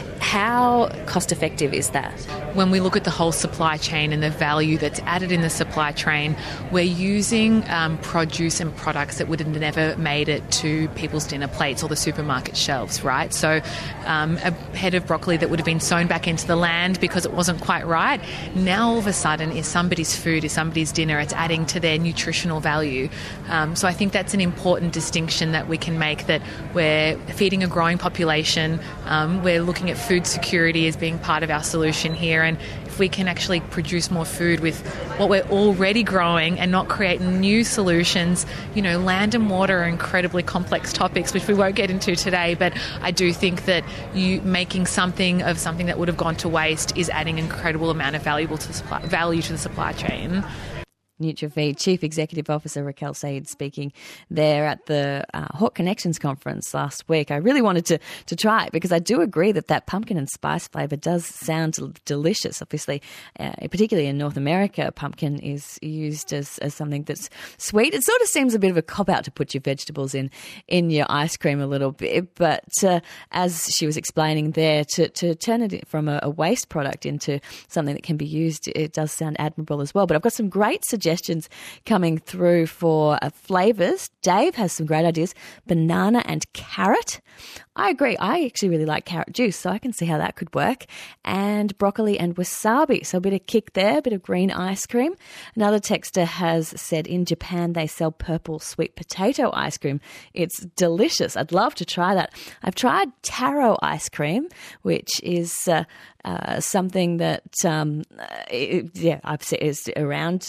how cost effective is that? When we look at the whole supply chain and the value that's added in the supply chain, we're using um, produce and products that would have never made it to people's dinner plates or the supermarket shelves, right? So um, a head of broccoli that would have been sown back into the land because it wasn't quite right, now all of a sudden is somebody's food, is somebody's dinner. It's adding to their nutritional value. Um, so I think that's an important distinction that we can make, that we're feeding a growing population. Um, we're looking at food security as being part of our solution here, and if we can actually produce more food with what we're already growing and not create new solutions, you know, land and water are incredibly complex topics which we won't get into today, but I do think that you making something of something that would have gone to waste is adding an incredible amount of valuable to supply, value to the supply chain. NutriFeed Chief Executive Officer Raquel Said speaking there at the uh, Hort Connections conference last week. I really wanted to to try it because I do agree that that pumpkin and spice flavour does sound delicious. Obviously, uh, particularly in North America, pumpkin is used as, as something that's sweet. It sort of seems a bit of a cop-out to put your vegetables in, in your ice cream a little bit, but uh, as she was explaining there, to, to turn it from a, a waste product into something that can be used, it does sound admirable as well. But I've got some great suggestions Suggestions coming through for uh, flavours. Dave has some great ideas. Banana and carrot. I agree. I actually really like carrot juice, so I can see how that could work. And broccoli and wasabi. So a bit of kick there, a bit of green ice cream. Another texter has said in Japan they sell purple sweet potato ice cream. It's delicious. I'd love to try that. I've tried taro ice cream, which is uh, uh, something that, um, it, yeah, I've seen is around in various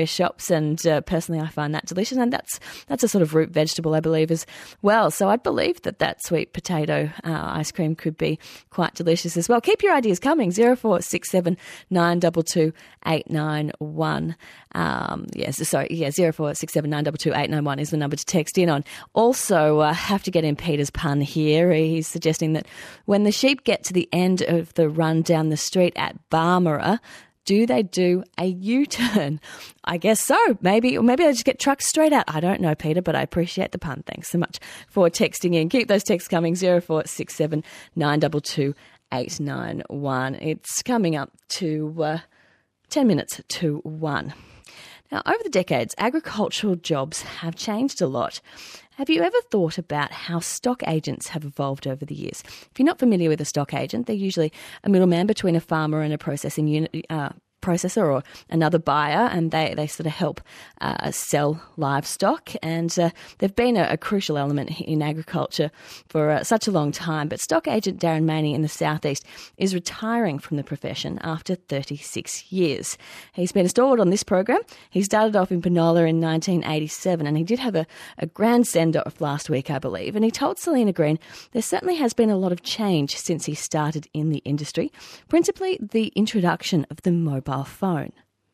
various shops, and uh, personally I find that delicious, and that's that's a sort of root vegetable, I believe, as well. So I'd believe that that sweet potato uh, ice cream could be quite delicious as well. Keep your ideas coming, zero four six seven nine two two eight nine one. Um, yes, sorry, yeah, zero four six seven nine two two eight nine one is the number to text in on. Also, I uh, have to get in Peter's pun here. He's suggesting that when the sheep get to the end of the run down the street at Barmera, do they do a U-turn? I guess so. Maybe, or maybe they just get trucked straight out. I don't know, Peter, but I appreciate the pun. Thanks so much for texting in. Keep those texts coming, zero four six seven nine two two eight nine one. It's coming up to uh, ten minutes to one. Now, over the decades, agricultural jobs have changed a lot. Have you ever thought about how stock agents have evolved over the years? If you're not familiar with a stock agent, they're usually a middleman between a farmer and a processing unit, uh, processor or another buyer, and they, they sort of help uh, sell livestock. And uh, they've been a, a crucial element in agriculture for uh, such a long time. But stock agent Darren Maney in the southeast is retiring from the profession after thirty-six years. He's been a stalwart on this program. He started off in Penola in nineteen eighty-seven, and he did have a, a grand send-off last week, I believe. And he told Selena Green there certainly has been a lot of change since he started in the industry, principally the introduction of the mobile phone.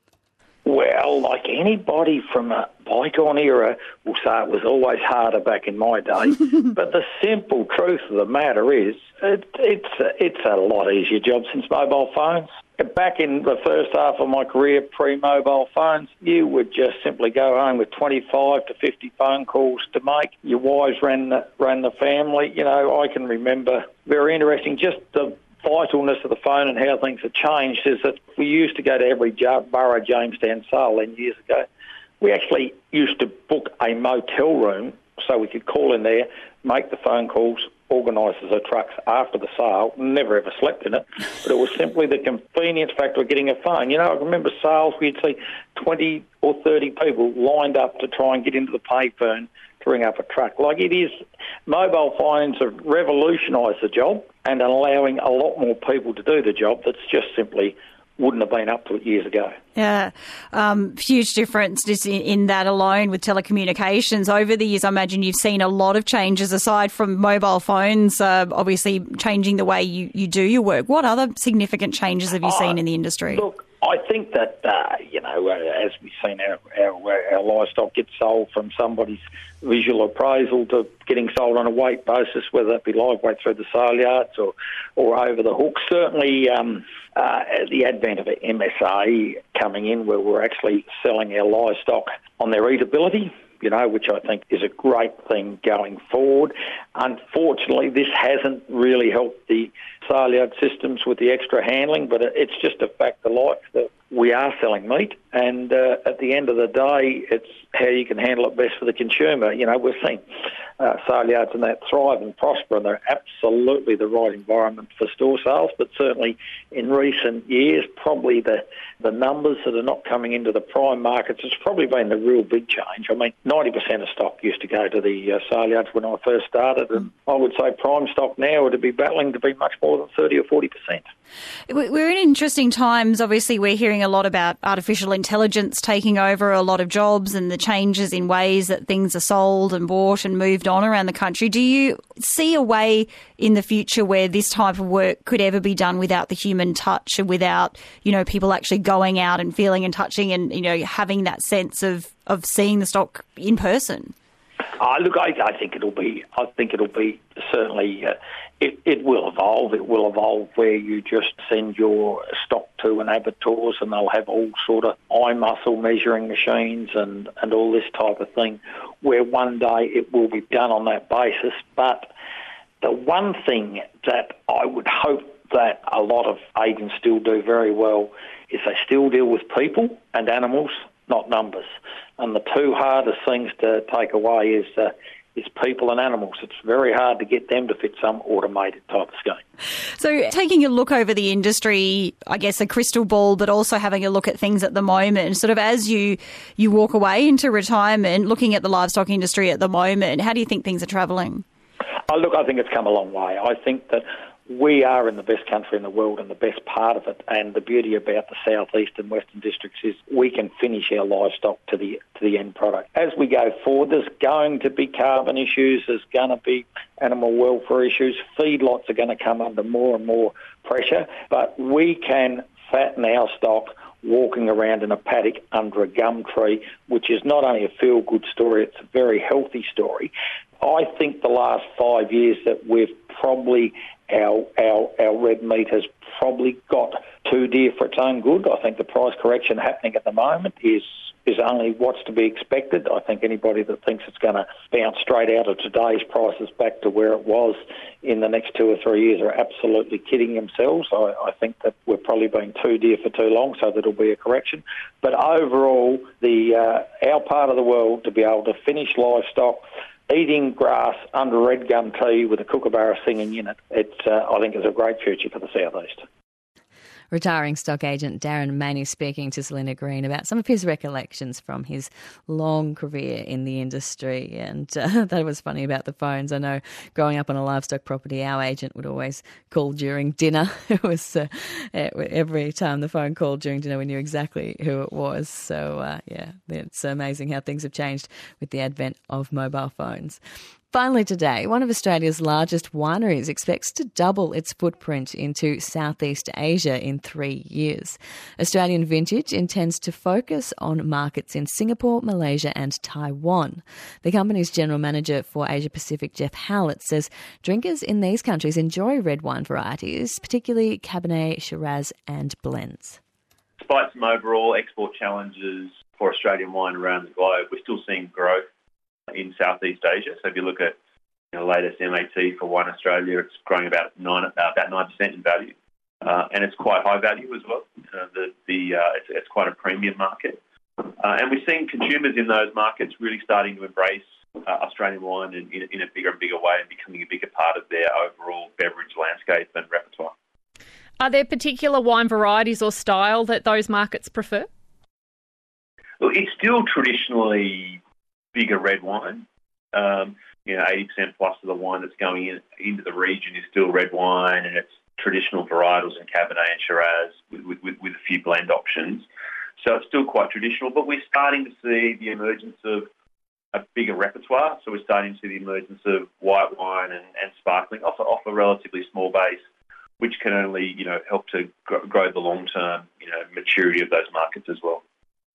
Well, like anybody from a bygone era will say, it was always harder back in my day. But the simple truth of the matter is it, it's, a, it's a lot easier job since mobile phones. Back in the first half of my career, pre-mobile phones, you would just simply go home with twenty-five to fifty phone calls to make. Your wives ran the, ran the family. You know, I can remember, very interesting, just the vitalness of the phone and how things have changed is that we used to go to every borough, Jamestown, sale then years ago. We actually used to book a motel room so we could call in there, make the phone calls, organise the trucks after the sale. Never ever slept in it, but it was simply the convenience factor of getting a phone. You know, I remember sales, we'd see twenty or thirty people lined up to try and get into the payphone to ring up a truck. Like it is, mobile phones have revolutionised the job and allowing a lot more people to do the job that's just simply wouldn't have been up to it years ago. Yeah, um, huge difference just in, in that alone with telecommunications. Over the years, I imagine you've seen a lot of changes aside from mobile phones, uh, obviously changing the way you, you do your work. What other significant changes have you seen uh, in the industry? Look, I think that, uh, you know, uh, as we've seen our, our, our livestock get sold from somebody's visual appraisal to getting sold on a weight basis, whether that be live weight through the sale yards or, or over the hook. Certainly um, uh, the advent of M S A coming in where we're actually selling our livestock on their eatability, you know, which I think is a great thing going forward. Unfortunately, this hasn't really helped the sale yard systems with the extra handling, but it's just a fact of life that we are selling meat, and uh, at the end of the day, it's how you can handle it best for the consumer. You know, we're seeing uh, sale yards and that thrive and prosper, and they're absolutely the right environment for store sales, but certainly in recent years, probably the, the numbers that are not coming into the prime markets has probably been the real big change. I mean, ninety percent of stock used to go to the uh, sale yards when I first started, and I would say prime stock now would be battling to be much more than thirty or forty percent. We're in interesting times. Obviously, we're hearing a lot about artificial intelligence taking over a lot of jobs and the changes in ways that things are sold and bought and moved on around the country. Do you see a way in the future where this type of work could ever be done without the human touch and without, you know, people actually going out and feeling and touching and, you know, having that sense of, of seeing the stock in person? Uh, look, I, I think it'll be. I think it'll be certainly. Uh, it, it will evolve. It will evolve where you just send your stock to an abattoirs and they'll have all sort of eye muscle measuring machines and, and all this type of thing. Where one day it will be done on that basis. But the one thing that I would hope that a lot of agents still do very well is they still deal with people and animals, not numbers. And the two hardest things to take away is uh, is people and animals. It's very hard to get them to fit some automated type of scheme. So taking a look over the industry, I guess a crystal ball, but also having a look at things at the moment, sort of as you, you walk away into retirement, looking at the livestock industry at the moment, how do you think things are travelling? Oh, look, I think it's come a long way. I think that we are in the best country in the world and the best part of it. And the beauty about the southeast and western districts is we can finish our livestock to the to the end product. As we go forward, there's going to be carbon issues, there's going to be animal welfare issues. Feedlots are going to come under more and more pressure, but we can fatten our stock walking around in a paddock under a gum tree, which is not only a feel-good story, it's a very healthy story. I think the last five years that we've probably, our, our, our red meat has probably got too dear for its own good. I think the price correction happening at the moment is is only what's to be expected. I think anybody that thinks it's going to bounce straight out of today's prices back to where it was in the next two or three years are absolutely kidding themselves. I, I think that we're probably being too dear for too long, so there'll be a correction. But overall, the uh, our part of the world to be able to finish livestock eating grass under a red gum tree with a kookaburra singing in it, it's, uh, I think is a great future for the southeast. Retiring stock agent Darren Maney speaking to Selena Green about some of his recollections from his long career in the industry. And uh, that was funny about the phones. I know growing up on a livestock property, our agent would always call during dinner. It was uh, every time the phone called during dinner, we knew exactly who it was. So, uh, yeah, it's amazing how things have changed with the advent of mobile phones. Finally today, one of Australia's largest wineries expects to double its footprint into Southeast Asia in three years. Australian Vintage intends to focus on markets in Singapore, Malaysia and Taiwan. The company's general manager for Asia Pacific, Jeff Howlett, says drinkers in these countries enjoy red wine varieties, particularly Cabernet, Shiraz and blends. Despite some overall export challenges for Australian wine around the globe, we're still seeing growth in Southeast Asia. So if you look at you know, latest M A T for Wine Australia, it's growing about nine about nine percent in value, uh, and it's quite high value as well. Uh, the the uh, it's, it's quite a premium market, uh, and we're seeing consumers in those markets really starting to embrace uh, Australian wine in, in, in a bigger and bigger way and becoming a bigger part of their overall beverage landscape and repertoire. Are there particular wine varieties or style that those markets prefer? Well, it's still traditionally bigger red wine. Um, you know, eighty percent plus of the wine that's going in, into the region is still red wine, and it's traditional varietals in Cabernet and Shiraz with, with, with a few blend options. So it's still quite traditional, but we're starting to see the emergence of a bigger repertoire. So we're starting to see the emergence of white wine and, and sparkling off, off a relatively small base, which can only, you know, help to grow the long-term, you know, maturity of those markets as well.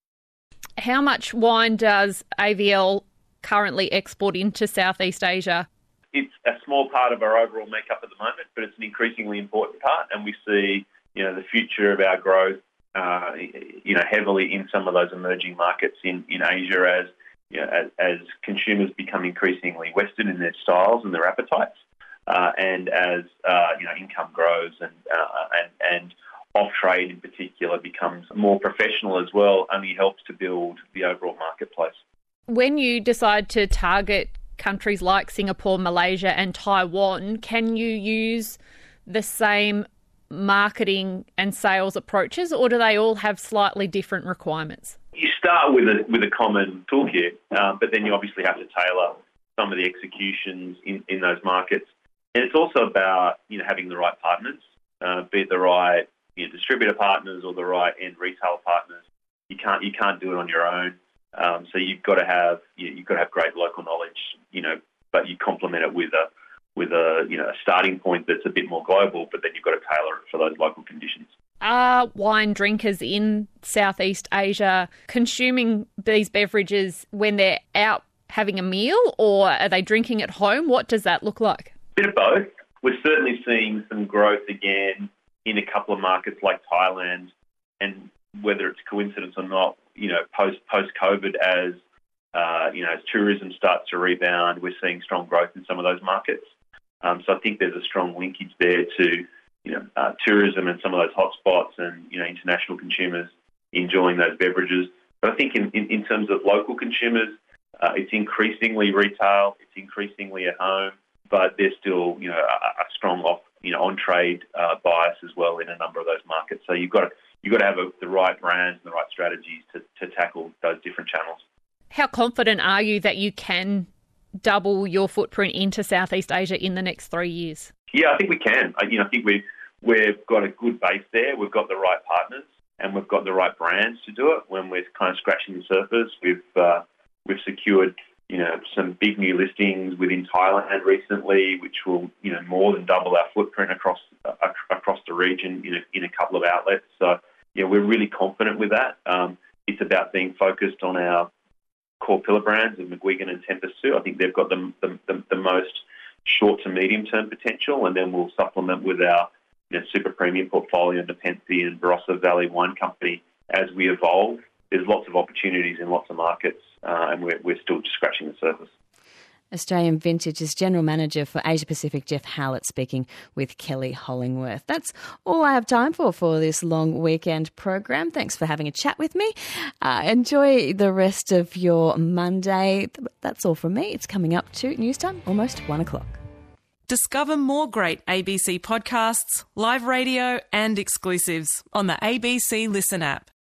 How much wine does A V L currently export into Southeast Asia? It's a small part of our overall makeup at the moment, but it's an increasingly important part, and we see, you know, the future of our growth, uh, you know, heavily in some of those emerging markets in, in Asia as, you know, as, as consumers become increasingly Western in their styles and their appetites, uh, and as uh, you know, income grows and uh, and and off-trade in particular becomes more professional as well, only helps to build the overall marketplace. When you decide to target countries like Singapore, Malaysia and Taiwan, can you use the same marketing and sales approaches, or do they all have slightly different requirements? You start with a with a common toolkit, uh, but then you obviously have to tailor some of the executions in, in those markets. And it's also about, you know, having the right partners, uh, be it the right you know, distributor partners or the right end retail partners. You can't you can't do it on your own. Um, so you've got to have you, you've got to have great local knowledge, you know, but you complement it with a with a you know a starting point that's a bit more global, but then you've got to tailor it for those local conditions. Are wine drinkers in Southeast Asia consuming these beverages when they're out having a meal, or are they drinking at home? What does that look like? A bit of both. We're certainly seeing some growth again in a couple of markets like Thailand, and whether it's coincidence or not, you know, post post COVID, as uh, you know, as tourism starts to rebound, we're seeing strong growth in some of those markets. Um, so I think there's a strong linkage there to you know uh, tourism and some of those hotspots, and you know international consumers enjoying those beverages. But I think in, in, in terms of local consumers, uh, it's increasingly retail, it's increasingly at home, but there's still you know a, a strong off. you know, on-trade uh, bias as well in a number of those markets. So you've got to, you've got to have a, the right brands and the right strategies to, to tackle those different channels. How confident are you that you can double your footprint into Southeast Asia in the next three years? Yeah, I think we can. I, you know, I think we we've got a good base there. We've got the right partners, and we've got the right brands to do it. When we're kind of scratching the surface, we've uh, we've secured you know some big new listings within Thailand recently, which will you know more than double our footprint across uh, across the region in a, in a couple of outlets. So yeah, we're really confident with that. Um, it's about being focused on our core pillar brands of McGuigan and Tempestu. I think they've got the the, the, the most short to medium term potential, and then we'll supplement with our you know, super premium portfolio, Nepenthe and Barossa Valley Wine Company as we evolve. There's lots of opportunities in lots of markets, uh, and we're, we're still just scratching the surface. Australian Vintage's General Manager for Asia Pacific, Jeff Howlett, speaking with Kelly Hollingworth. That's all I have time for for this long weekend program. Thanks for having a chat with me. Uh, enjoy the rest of your Monday. That's all from me. It's coming up to news time, almost one o'clock. Discover more great A B C podcasts, live radio and exclusives on the A B C Listen app.